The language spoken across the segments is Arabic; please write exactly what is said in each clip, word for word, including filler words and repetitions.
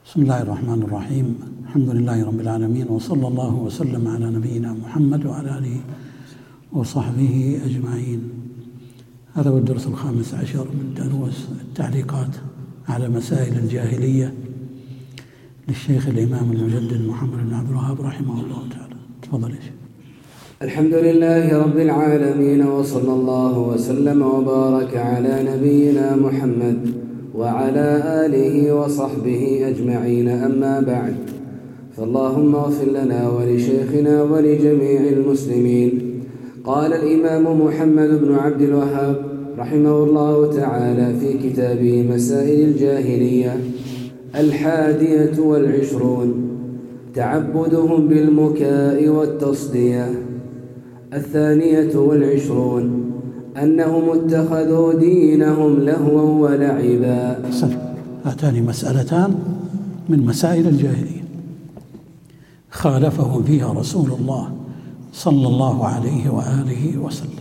بسم الله الرحمن الرحيم. الحمد لله رب العالمين، وصلى الله وسلم على نبينا محمد وعلى آله وصحبه أجمعين. هذا هو الدرس الخامس عشر من دروس التعليقات على مسائل الجاهلية للشيخ الإمام المجدد محمد بن عبد الوهاب رحمه الله تعالى. تفضل يا شيخ. الحمد لله رب العالمين، وصلى الله وسلم وبارك على نبينا محمد وعلى آله وصحبه أجمعين. أما بعد، فاللهم اغفر لنا ولشيخنا ولجميع المسلمين. قال الإمام محمد بن عبد الوهاب رحمه الله تعالى في كتابه مسائل الجاهلية: الحادية والعشرون تعبدهم بالمكاء والتصدية. الثانية والعشرون أنهم اتخذوا دينهم لهوا ولعبا. هاتان مسألتان من مسائل الجاهلية خالفهم فيها رسول الله صلى الله عليه وآله وسلم.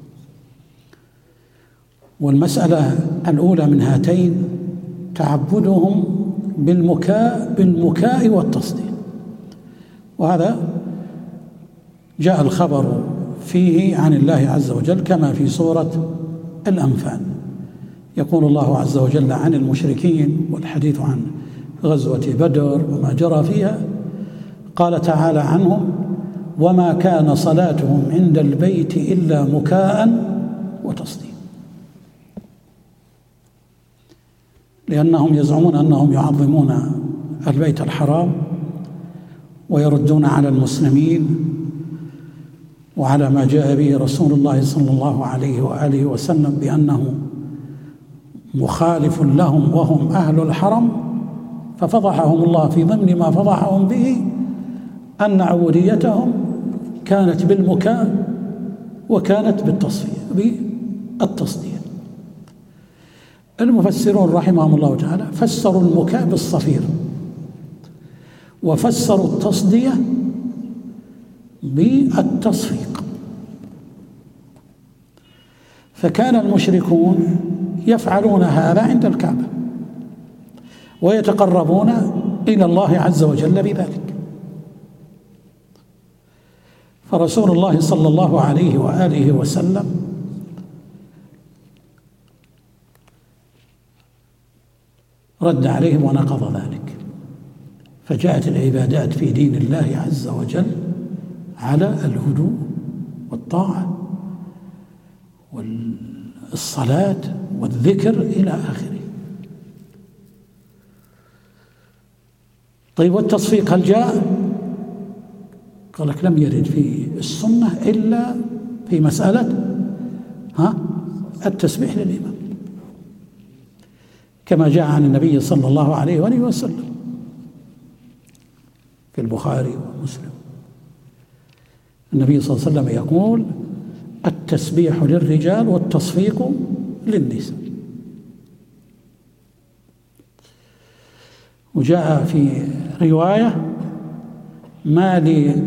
والمسألة الأولى من هاتين تعبدهم بالمكاء بالمكاء والتصدية، وهذا جاء الخبر فيه عن الله عز وجل كما في سورة الأنفال. يقول الله عز وجل عن المشركين والحديث عن غزوة بدر وما جرى فيها، قال تعالى عنهم: وما كان صلاتهم عند البيت إلا مكاء وتصدية، لأنهم يزعمون أنهم يعظمون البيت الحرام ويردون على المسلمين وعلى ما جاء به رسول الله صلى الله عليه وآله وسلم بأنه مخالف لهم وهم أهل الحرم، ففضحهم الله في ضمن ما فضحهم به أن عبوديتهم كانت بالمكاء وكانت بالتصفية بالتصدية. المفسرون رحمهم الله تعالى فسروا المكاء بالصفير، وفسروا التصدية بالتصفيق. فكان المشركون يفعلون هذا عند الكعبة ويتقربون إلى الله عز وجل بذلك، فرسول الله صلى الله عليه وآله وسلم رد عليهم ونقض ذلك، فجاءت العبادات في دين الله عز وجل على الهدوء والطاعة والصلاة والذكر إلى آخره. طيب، والتصفيق هل جاء؟ قال لك لم يرد في السنة إلا في مسألة ها التسبيح للإمام، كما جاء عن النبي صلى الله عليه وآله وسلم في البخاري ومسلم. النبي صلى الله عليه وسلم يقول: التسبيح للرجال والتصفيق للنساء. وجاء في رواية: ما لي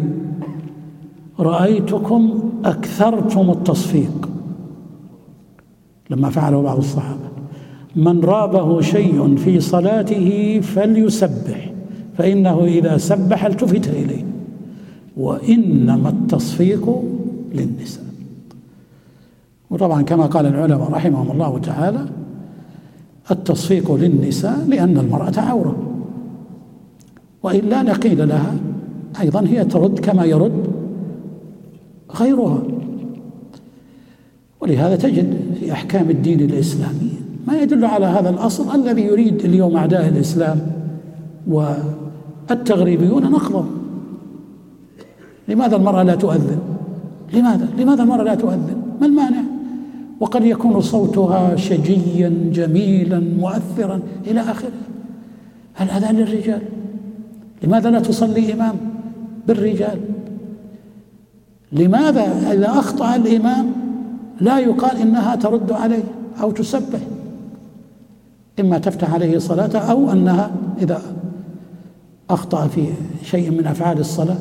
رأيتكم أكثرتم التصفيق، لما فعله بعض الصحابة: من رابه شيء في صلاته فليسبح، فإنه إذا سبح التفت إليه، وإنما التصفيق للنساء. وطبعا كما قال العلماء رحمهم الله تعالى: التصفيق للنساء لأن المرأة عورة، وإلا لقيل لها أيضا هي ترد كما يرد غيرها. ولهذا تجد في أحكام الدين الإسلامي ما يدل على هذا الأصل الذي يريد اليوم أعداء الإسلام والتغريبيون نقضه. لماذا المرأة لا تؤذن؟ لماذا؟ لماذا المرأة لا تؤذن؟ ما المانع؟ وقد يكون صوتها شجيا جميلا مؤثرا إلى آخره. الأذان للرجال، لماذا لا تصلي إمام بالرجال؟ لماذا إذا أخطأ الإمام لا يقال إنها ترد عليه أو تسبح؟ إما تفتح عليه صلاته، أو أنها إذا أخطأ في شيء من أفعال الصلاة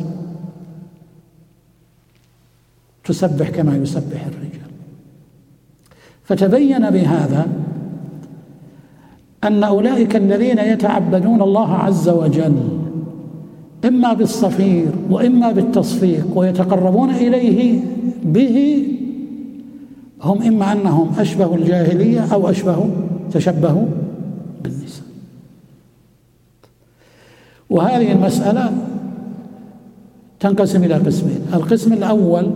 تسبح كما يسبح الرجال. فتبين بهذا أن أولئك الذين يتعبدون الله عز وجل إما بالصفير وإما بالتصفيق ويتقربون إليه به هم إما أنهم أشبه الجاهلية أو أشبه تشبهوا بالنساء. وهذه المسألة تنقسم إلى قسمين. القسم الأول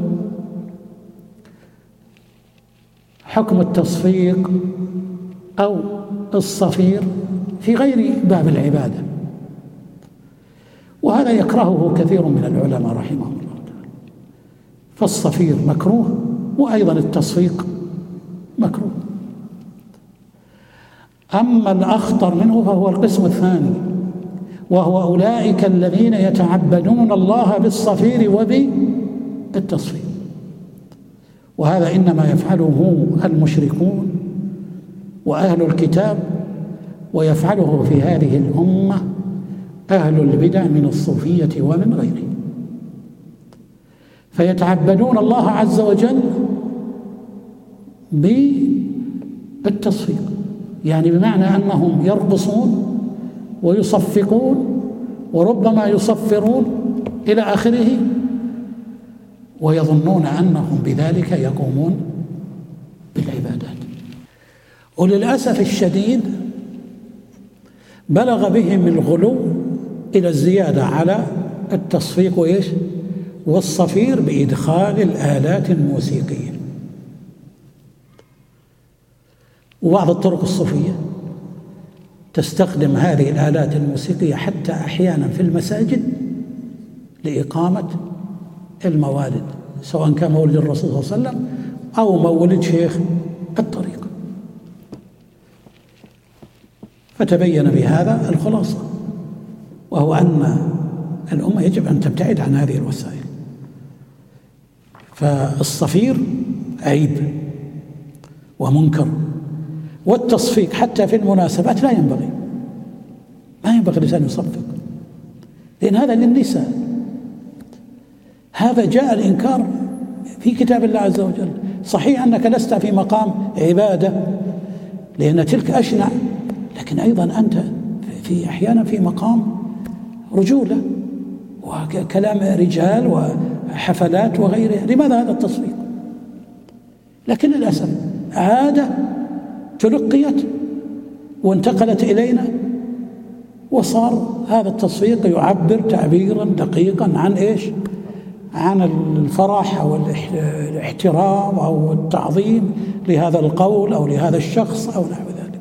حكم التصفيق أو الصفير في غير باب العبادة، وهذا يكرهه كثير من العلماء رحمهم الله تعالى. فالصفير مكروه وأيضا التصفيق مكروه. أما الأخطر منه فهو القسم الثاني، وهو أولئك الذين يتعبدون الله بالصفير وبالتصفيق، وهذا إنما يفعله المشركون وأهل الكتاب، ويفعله في هذه الأمة أهل البدع من الصوفية ومن غيرهم. فيتعبدون الله عز وجل بالتصفيق، يعني بمعنى أنهم يرقصون ويصفقون وربما يصفرون إلى آخره، ويظنون أنهم بذلك يقومون بالعبادات. وللأسف الشديد بلغ بهم الغلو إلى الزيادة على التصفيق وإيش والصفير بإدخال الآلات الموسيقية. وبعض الطرق الصوفية تستخدم هذه الآلات الموسيقية حتى أحيانا في المساجد لإقامة الموالد، سواء كان مولد الرسول صلى الله عليه وسلم أو مولد شيخ الطريقة. فتبين بهذا الخلاصة، وهو أن الأمة يجب أن تبتعد عن هذه الوسائل. فالصفير عيب ومنكر، والتصفيق حتى في المناسبات لا ينبغي، ما ينبغي الإنسان يصفق، لأن هذا للنساء. هذا جاء الإنكار في كتاب الله عز وجل. صحيح أنك لست في مقام عبادة لأن تلك أشنع، لكن أيضا أنت في أحيانا في مقام رجولة وكلام رجال وحفلات وغيرها. لماذا هذا التصفيق؟ لكن للأسف عادة تلقيت وانتقلت إلينا، وصار هذا التصفيق يعبر تعبيرا دقيقا عن إيش؟ عن الفرح أو الاحترام أو التعظيم لهذا القول أو لهذا الشخص أو نحو ذلك،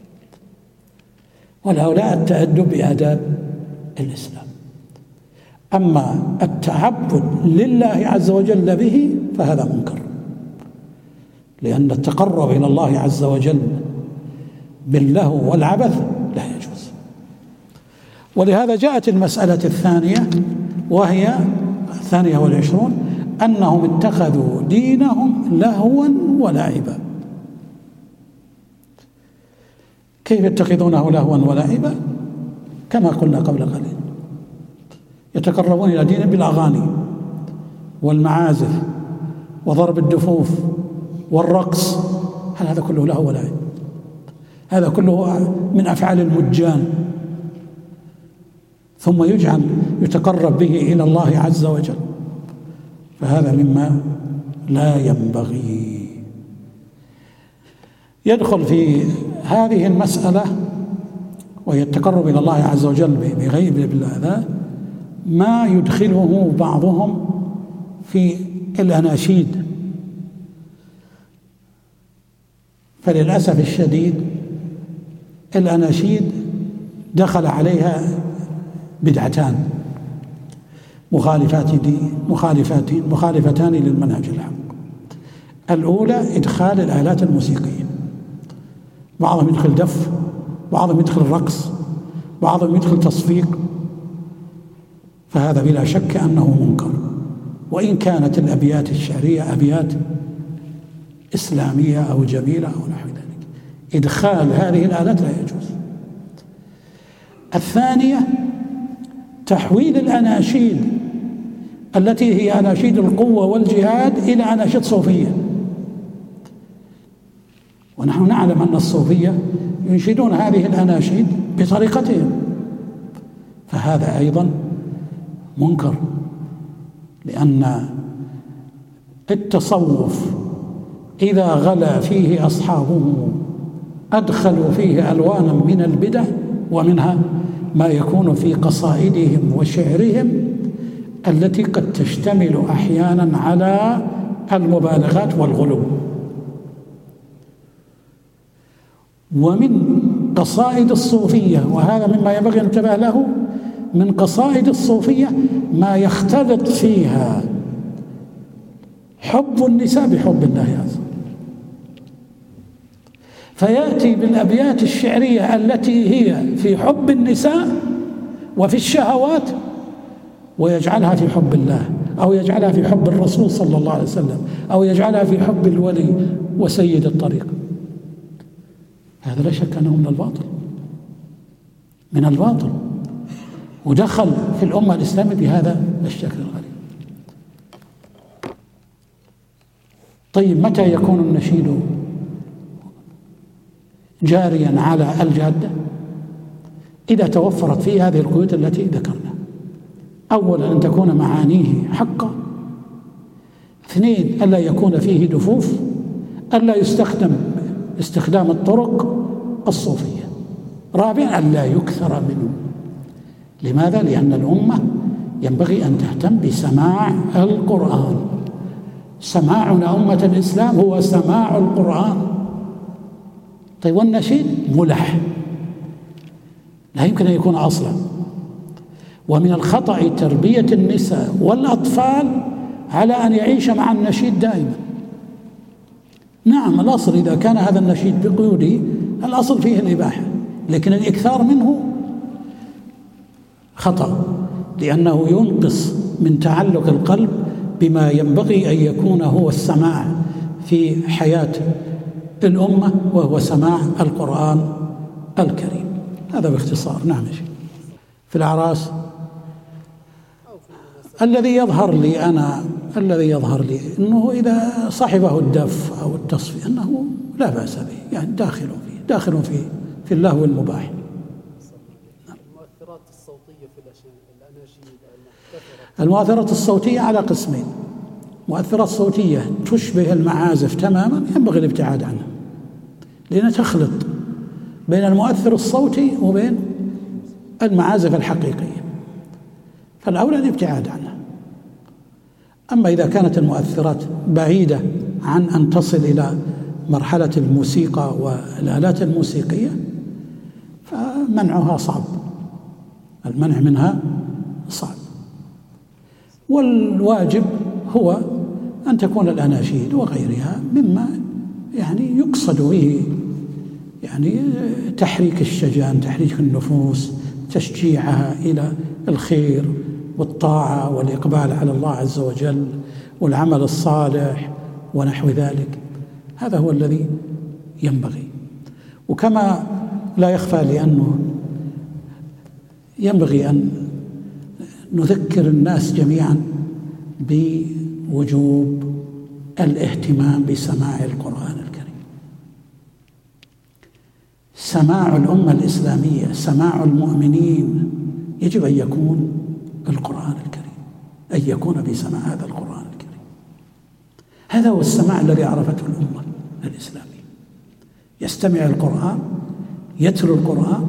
والهؤلاء التأدب بآداب الإسلام. أما التعبد لله عز وجل به فهذا منكر، لأن التقرب إلى الله عز وجل باللهو والعبث لا يجوز. ولهذا جاءت المسألة الثانية، وهي الثانية والعشرون، أنهم اتخذوا دينهم لهوا ولعبا. كيف يتخذونه لهوا ولعبا؟ كما قلنا قبل قليل، يتقربون إلى دينهم بالأغاني والمعازف وضرب الدفوف والرقص، هل هذا كله لهو ولعب؟ هذا كله من أفعال المجان، ثم يجعل يتقرب به إلى الله عز وجل، فهذا مما لا ينبغي. يدخل في هذه المسألة وهي التقرب إلى الله عز وجل بغير بالله ما يدخله بعضهم في الأناشيد. فللأسف الشديد الأناشيد دخل عليها بدعتان مخالفات دي مخالفات مخالفتان للمنهج الحق. الأولى إدخال الآلات الموسيقية، بعضهم يدخل دف، بعضهم يدخل رقص، بعضهم يدخل تصفيق، فهذا بلا شك أنه منكر، وإن كانت الأبيات الشعرية أبيات إسلامية أو جميلة أو نحو ذلك. إدخال هذه الآلات لا يجوز. الثانية تحويل الأناشيد التي هي أناشيد القوة والجهاد إلى أناشيد صوفية، ونحن نعلم أن الصوفية ينشدون هذه الأناشيد بطريقتهم، فهذا أيضا منكر، لأن التصوف إذا غلا فيه أصحابه أدخلوا فيه ألوانا من البدع، ومنها ما يكون في قصائدهم وشعرهم التي قد تشتمل أحيانا على المبالغات والغلو. ومن قصائد الصوفية، وهذا مما ينبغي أن ننتبه له، من قصائد الصوفية ما يختلط فيها حب النساء بحب الله عز وجل، فيأتي بالأبيات الشعرية التي هي في حب النساء وفي الشهوات ويجعلها في حب الله، أو يجعلها في حب الرسول صلى الله عليه وسلم، أو يجعلها في حب الولي وسيد الطريق. هذا لا شك أنه من الباطل، من الباطل، ودخل في الأمة الإسلامية بهذا الشكل الغريب. طيب متى يكون النشيد جاريا على الجادة؟ إذا توفرت فيه هذه القيود التي ذكرنا: أولا أن تكون معانيه حقا، اثنين ألا يكون فيه دفوف، ألا يستخدم استخدام الطرق الصوفية، رابعا ألا يكثر منه. لماذا؟ لأن الأمة ينبغي أن تهتم بسماع القرآن. سماعنا أمة الإسلام هو سماع القرآن. طيب والنشيد ملح، لا يمكن أن يكون أصلا. ومن الخطأ تربية النساء والأطفال على أن يعيش مع النشيد دائما. نعم الأصل إذا كان هذا النشيد بقيوده الأصل فيه الإباحة، لكن الإكثار منه خطأ، لأنه ينقص من تعلق القلب بما ينبغي أن يكون هو السماع في حياة الأمة، وهو سماع القرآن الكريم. هذا باختصار. نعم يا شيخ. في الأعراس الذي يظهر لي أنا الذي يظهر لي أنه إذا صاحبه الدف أو التصفية أنه لا بأس به، يعني داخل فيه داخل فيه في اللهو المباح. المؤثرات الصوتية في الأناشيد، المؤثرات الصوتية على قسمين: مؤثرات صوتية تشبه المعازف تماما ينبغي الابتعاد عنها، لأنها تخلط بين المؤثر الصوتي وبين المعازف الحقيقية، فالأولى الابتعاد عنها. أما إذا كانت المؤثرات بعيدة عن أن تصل إلى مرحلة الموسيقى والآلات الموسيقية فمنعها صعب، المنع منها صعب. والواجب هو أن تكون الأناشيد وغيرها مما يعني يقصد به يعني تحريك الشجان، تحريك النفوس، تشجيعها إلى الخير والطاعة والإقبال على الله عز وجل والعمل الصالح ونحو ذلك. هذا هو الذي ينبغي. وكما لا يخفى لأنه ينبغي أن نذكر الناس جميعا بوجوب الاهتمام بسماع القرآن الكريم. سماع الأمة الإسلامية، سماع المؤمنين، يجب أن يكون القرآن الكريم، أن يكون بسماع هذا القرآن الكريم. هذا هو السماع الذي عرفته الأمة الإسلامية، يستمع القرآن، يتلو القرآن،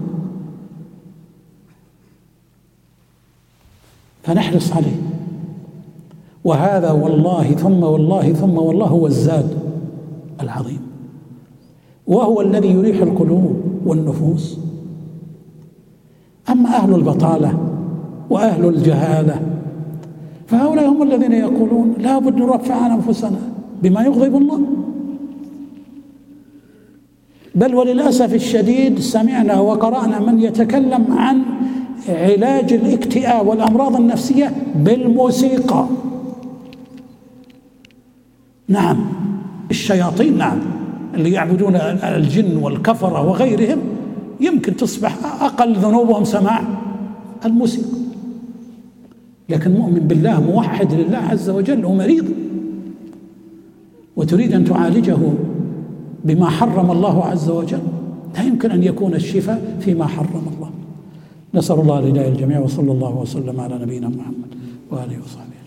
فنحرص عليه. وهذا والله ثم والله ثم والله هو الزاد العظيم، وهو الذي يريح القلوب والنفوس. أما أهل البطالة وأهل الجهالة فهؤلاء هم الذين يقولون لا بد نرفع عن أنفسنا بما يغضب الله. بل وللأسف الشديد سمعنا وقرأنا من يتكلم عن علاج الاكتئاب والأمراض النفسية بالموسيقى. نعم الشياطين، نعم اللي يعبدون الجن والكفرة وغيرهم يمكن تصبح أقل ذنوبهم سماع الموسيقى، لكن مؤمن بالله موحد لله عز وجل ومريض وتريد أن تعالجه بما حرم الله عز وجل، لا يمكن أن يكون الشفاء فيما حرم الله. نسأل الله الهداية الجميع، وصلى الله وسلم على نبينا محمد وآله وصحبه.